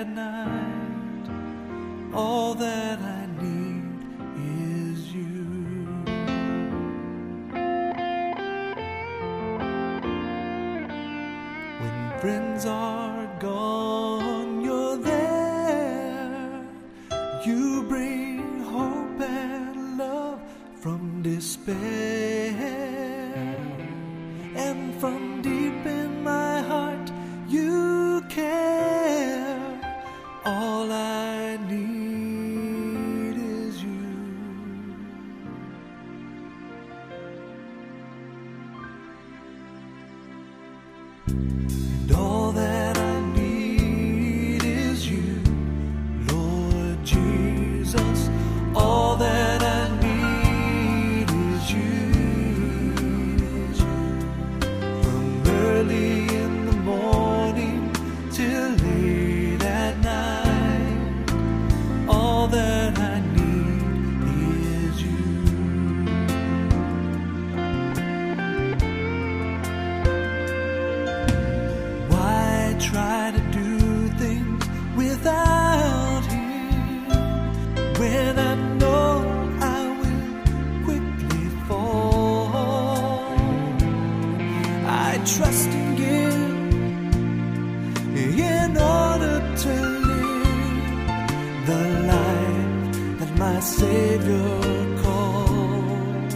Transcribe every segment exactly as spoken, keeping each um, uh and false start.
at night. All that I need is you. When friends are gone, you're there. You bring hope and love from despair. And from deep in my heart, you care. All I need is you. And all that I need is you, Lord Jesus. All that I need is you. From early in the morning till late at night, all that I need is you. Why try to do things without him when I know I will quickly fall? I trust in you in order to live the life that my Savior called.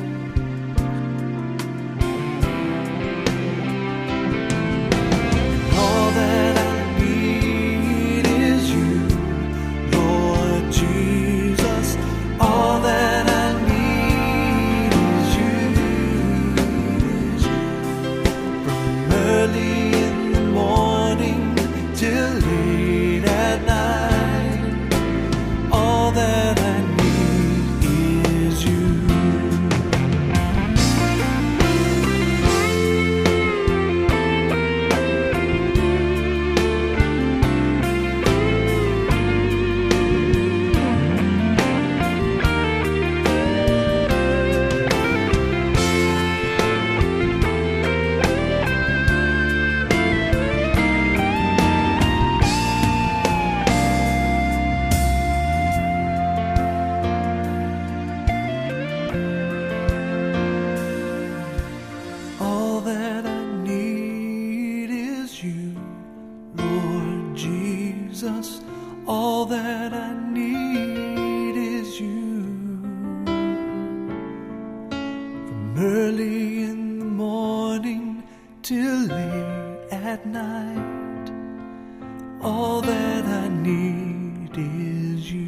All that I need is you, Lord Jesus. All that I need is you. From early in the morning till late at night, all that I need is you. All that I need is you, Lord Jesus. All that I need is you. From early in the morning till late at night, all that I need is you.